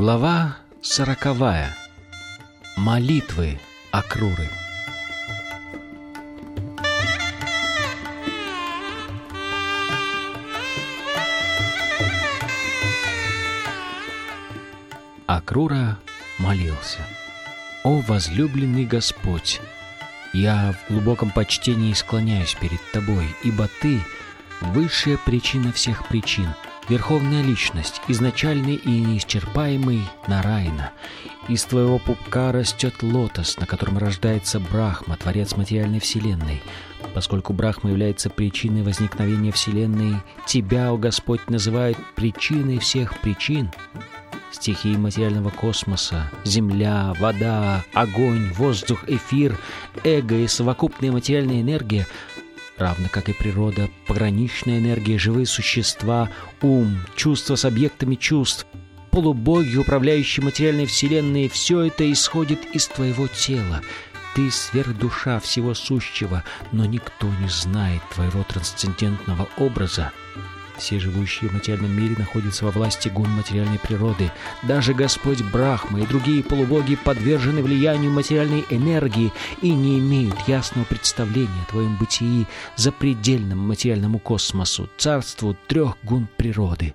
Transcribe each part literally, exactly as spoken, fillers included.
Глава сороковая. Молитвы Акруры. Акрура молился: «О возлюбленный Господь, я в глубоком почтении склоняюсь перед Тобой, ибо Ты — высшая причина всех причин, Верховная Личность, изначальный и неисчерпаемый Нараяна. Из Твоего пупка растет лотос, на котором рождается Брахма, Творец материальной Вселенной. Поскольку Брахма является причиной возникновения Вселенной, Тебя, о Господь, называют причиной всех причин. Стихии материального космоса, земля, вода, огонь, воздух, эфир, эго и совокупная материальная энергия, равно как и природа, пограничная энергия, живые существа, ум, чувства с объектами чувств, полубоги, управляющие материальной вселенной, все это исходит из твоего тела. Ты сверхдуша всего сущего, но никто не знает твоего трансцендентного образа. Все живущие в материальном мире находятся во власти гун материальной природы. Даже Господь Брахма и другие полубоги подвержены влиянию материальной энергии и не имеют ясного представления о твоем бытии запредельном материальному космосу, царству трех гун природы.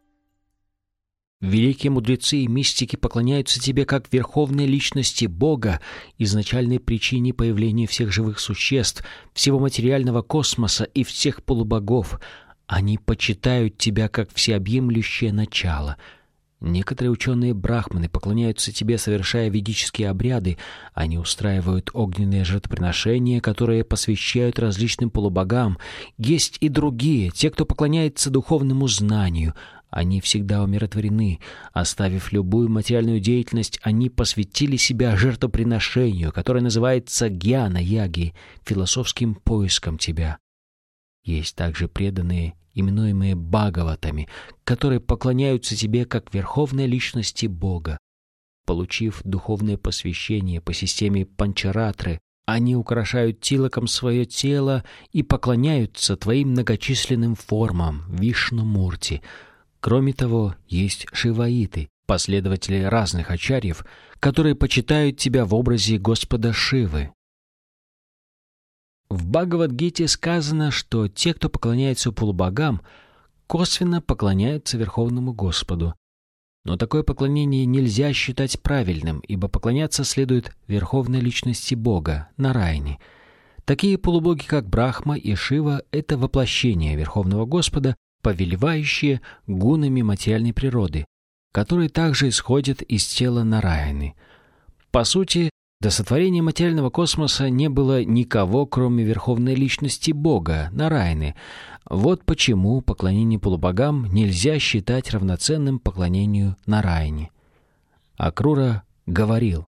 Великие мудрецы и мистики поклоняются тебе как верховной личности Бога, изначальной причине появления всех живых существ, всего материального космоса и всех полубогов. Они почитают тебя как всеобъемлющее начало. Некоторые ученые-брахманы поклоняются тебе, совершая ведические обряды. Они устраивают огненные жертвоприношения, которые посвящают различным полубогам. Есть и другие, те, кто поклоняется духовному знанию. Они всегда умиротворены. Оставив любую материальную деятельность, они посвятили себя жертвоприношению, которое называется гьяна-яги, философским поиском тебя. Есть также преданные, именуемые Бхагаватами, которые поклоняются тебе как верховной личности Бога. Получив духовное посвящение по системе Панчаратры, они украшают тилаком свое тело и поклоняются твоим многочисленным формам Вишну-мурти. Кроме того, есть шиваиты, последователи разных ачарьев, которые почитают тебя в образе Господа Шивы. В Бхагавад-гите сказано, что те, кто поклоняется полубогам, косвенно поклоняются Верховному Господу. Но такое поклонение нельзя считать правильным, ибо поклоняться следует Верховной Личности Бога, Нараяне. Такие полубоги, как Брахма и Шива, — это воплощение Верховного Господа, повелевающие гунами материальной природы, которые также исходят из тела Нараяны. По сути, до сотворения материального космоса не было никого, кроме Верховной Личности Бога, Нараяны. Вот почему поклонение полубогам нельзя считать равноценным поклонению Нараяне. Акрура говорил: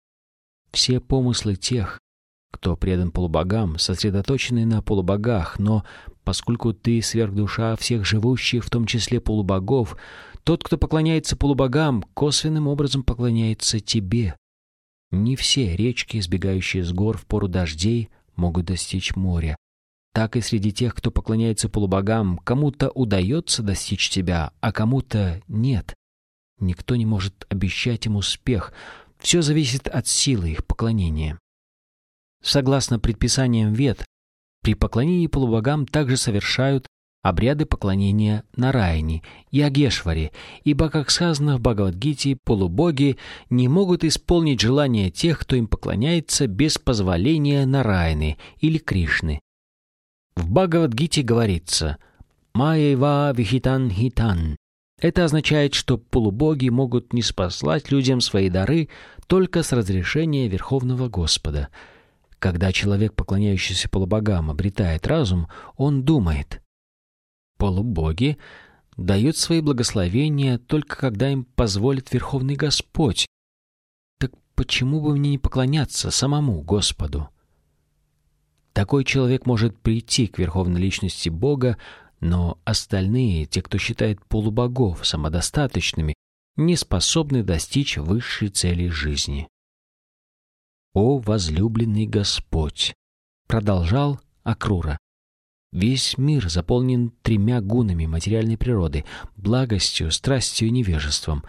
«Все помыслы тех, кто предан полубогам, сосредоточены на полубогах, но поскольку ты сверхдуша всех живущих, в том числе полубогов, тот, кто поклоняется полубогам, косвенным образом поклоняется тебе. Не все речки, сбегающие с гор в пору дождей, могут достичь моря. Так и среди тех, кто поклоняется полубогам, кому-то удается достичь тебя, а кому-то нет. Никто не может обещать им успех. Все зависит от силы их поклонения». Согласно предписаниям Вед, при поклонении полубогам также совершают обряды поклонения Нараяне и Агешваре, ибо, как сказано в Бхагавад-гите, полубоги не могут исполнить желания тех, кто им поклоняется, без позволения Нараяны или Кришны. В Бхагавад-гите говорится «Майява вихитан хитан». Это означает, что полубоги могут ниспослать людям свои дары только с разрешения Верховного Господа. Когда человек, поклоняющийся полубогам, обретает разум, он думает: полубоги дают свои благословения только когда им позволит Верховный Господь. Так почему бы мне не поклоняться самому Господу? Такой человек может прийти к Верховной Личности Бога, но остальные, те, кто считает полубогов самодостаточными, не способны достичь высшей цели жизни. «О возлюбленный Господь!» — продолжал Акрура. Весь мир заполнен тремя гунами материальной природы — благостью, страстью и невежеством.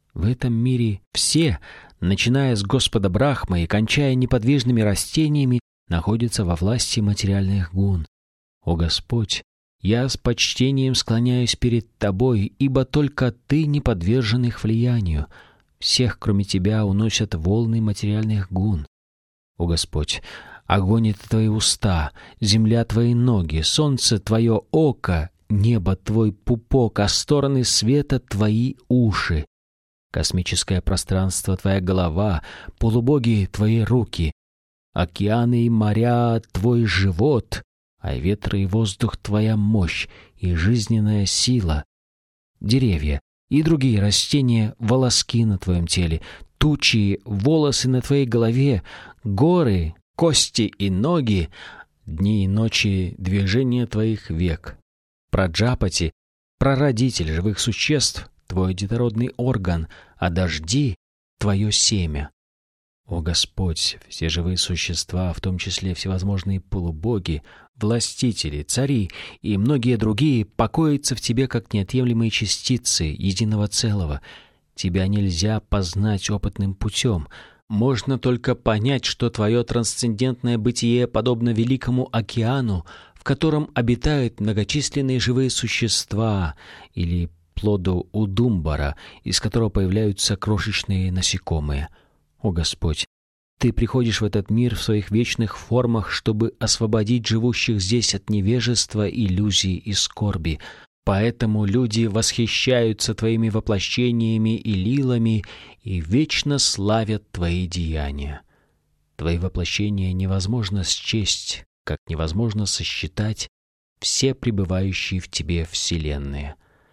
В этом мире все, начиная с Господа Брахмы и кончая неподвижными растениями, находятся во власти материальных гун. О Господь, я с почтением склоняюсь перед Тобой, ибо только Ты не подвержен их влиянию. Всех, кроме Тебя, уносят волны материальных гун. О Господь, огонь — это Твои уста, земля — Твои ноги, солнце — Твое око, небо — Твой пупок, а стороны света — Твои уши. Космическое пространство — Твоя голова, полубоги — Твои руки, океаны и моря — Твой живот, а ветры и воздух — Твоя мощь и жизненная сила. Деревья и другие растения — волоски на Твоем теле, тучи — волосы на Твоей голове, горы — кости и ноги, дни и ночи — движение Твоих век. Праджапати — прародитель живых существ, Твой детородный орган, а дожди — Твое семя. О Господь, все живые существа, в том числе всевозможные полубоги, властители, цари и многие другие, покоятся в Тебе как неотъемлемые частицы единого целого. Тебя нельзя познать опытным путем. Можно только понять, что Твое трансцендентное бытие подобно великому океану, в котором обитают многочисленные живые существа, или плоду удумбара, из которого появляются крошечные насекомые. О Господь, Ты приходишь в этот мир в своих вечных формах, чтобы освободить живущих здесь от невежества, иллюзий и скорби. Поэтому люди восхищаются Твоими воплощениями и лилами и вечно славят Твои деяния. Твои воплощения невозможно счесть, как невозможно сосчитать все пребывающие в Тебе вселенные.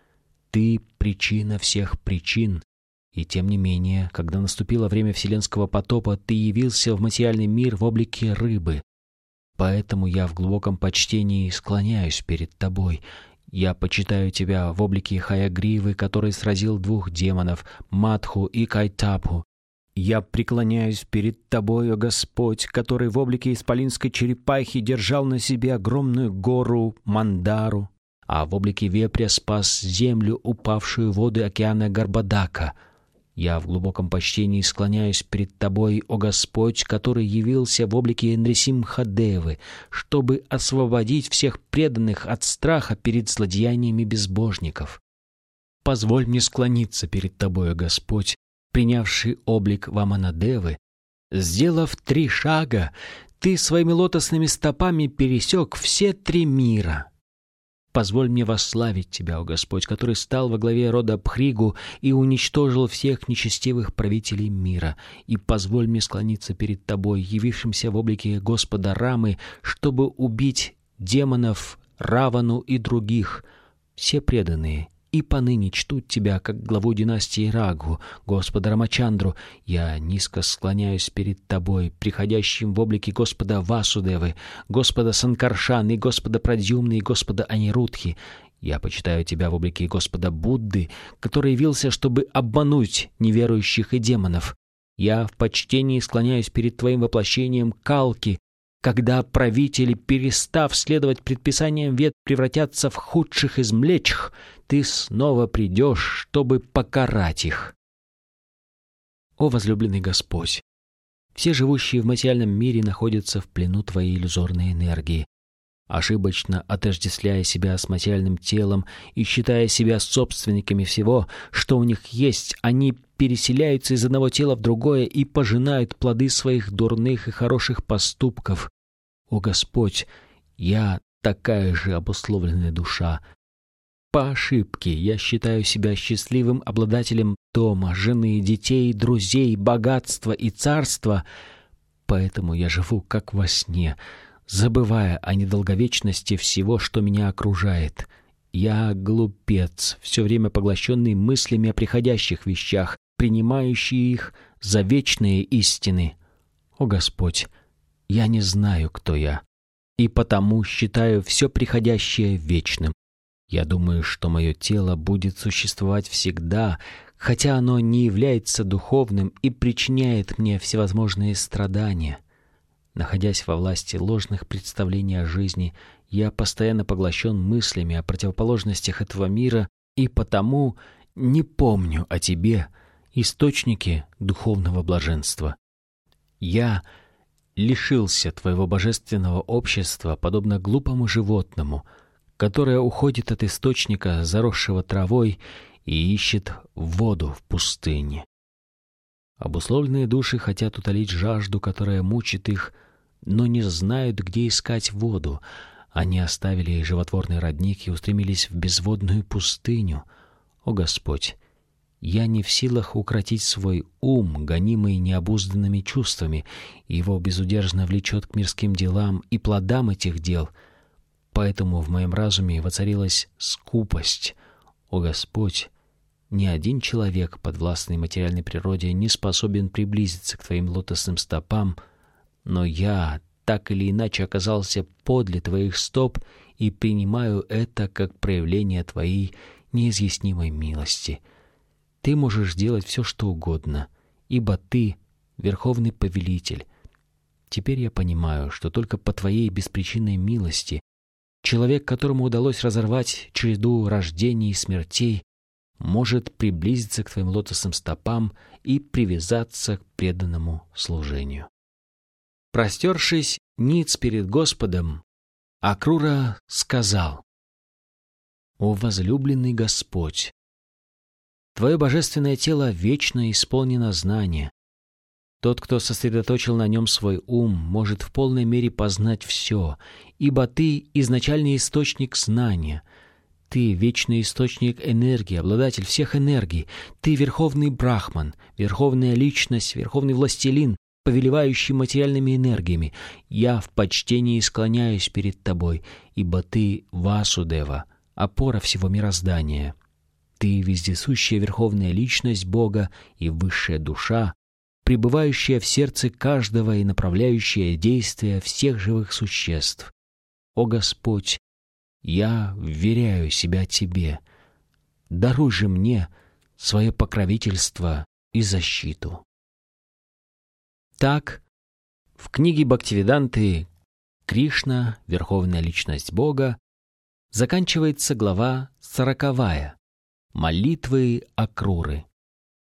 Ты — причина всех причин, и тем не менее, когда наступило время вселенского потопа, Ты явился в материальный мир в облике рыбы. Поэтому я в глубоком почтении склоняюсь перед Тобой. Я почитаю Тебя в облике Хаягривы, который сразил двух демонов, Мадху и Кайтабху. Я преклоняюсь перед Тобой, о Господь, который в облике исполинской черепахи держал на себе огромную гору Мандару, а в облике вепря спас землю, упавшую в воды океана Гарбадака. Я в глубоком почтении склоняюсь перед Тобой, о Господь, который явился в облике Нрисимхадевы, чтобы освободить всех преданных от страха перед злодеяниями безбожников. Позволь мне склониться перед Тобой, о Господь, принявший облик Ваманадевы. Сделав три шага, Ты своими лотосными стопами пересек все три мира. Позволь мне восславить Тебя, о Господь, который стал во главе рода Бхригу и уничтожил всех нечестивых правителей мира. И позволь мне склониться перед Тобой, явившимся в облике Господа Рамы, чтобы убить демонов, Равану и других. Все преданные и поныне чтут Тебя, как главу династии Рагху, Господа Рамачандру. Я низко склоняюсь перед Тобой, приходящим в облике Господа Васудевы, Господа Санкаршаны, и Господа Прадьюмны и Господа Анирудхи. Я почитаю Тебя в облике Господа Будды, который явился, чтобы обмануть неверующих и демонов. Я в почтении склоняюсь перед Твоим воплощением Калки, когда правители, перестав следовать предписаниям вед, превратятся в худших из млечх, Ты снова придешь, чтобы покарать их. О возлюбленный Господь! Все живущие в материальном мире находятся в плену Твоей иллюзорной энергии. Ошибочно отождествляя себя с материальным телом и считая себя собственниками всего, что у них есть, они переселяются из одного тела в другое и пожинают плоды своих дурных и хороших поступков. О Господь, я такая же обусловленная душа. По ошибке я считаю себя счастливым обладателем дома, жены, детей, друзей, богатства и царства, поэтому я живу как во сне, забывая о недолговечности всего, что меня окружает. Я глупец, все время поглощенный мыслями о приходящих вещах, принимающий их за вечные истины. О Господь, я не знаю, кто я, и потому считаю все приходящее вечным. Я думаю, что мое тело будет существовать всегда, хотя оно не является духовным и причиняет мне всевозможные страдания. Находясь во власти ложных представлений о жизни, я постоянно поглощен мыслями о противоположностях этого мира и потому не помню о Тебе источники духовного блаженства. Я лишился твоего божественного общества, подобно глупому животному, которое уходит от источника, заросшего травой, и ищет воду в пустыне. Обусловленные души хотят утолить жажду, которая мучит их, но не знают, где искать воду. Они оставили животворный родник и устремились в безводную пустыню. О Господь! Я не в силах укротить свой ум, гонимый необузданными чувствами, и его безудержно влечет к мирским делам и плодам этих дел. Поэтому в моем разуме воцарилась скупость. О Господь! Ни один человек, подвластный материальной природе, не способен приблизиться к Твоим лотосным стопам, но я так или иначе оказался подле Твоих стоп и принимаю это как проявление Твоей неизъяснимой милости. Ты можешь делать все, что угодно, ибо Ты — Верховный Повелитель. Теперь я понимаю, что только по Твоей беспричинной милости человек, которому удалось разорвать череду рождений и смертей, может приблизиться к Твоим лотосным стопам и привязаться к преданному служению. Простершись ниц перед Господом, Акрура сказал: «О возлюбленный Господь! Твое божественное тело вечно исполнено знания. Тот, кто сосредоточил на нем свой ум, может в полной мере познать все, ибо Ты — изначальный источник знания. Ты — вечный источник энергии, обладатель всех энергий. Ты — Верховный Брахман, Верховная Личность, Верховный Властелин, повелевающий материальными энергиями. Я в почтении склоняюсь перед Тобой, ибо Ты — Васудева, опора всего мироздания. Ты — вездесущая Верховная Личность Бога и Высшая Душа, пребывающая в сердце каждого и направляющая действия всех живых существ. О Господь! Я вверяю себя Тебе. Даруй же мне свое покровительство и защиту». Так, в книге Бхактивиданты «Кришна, Верховная Личность Бога» заканчивается глава сороковая «Молитвы Акруры».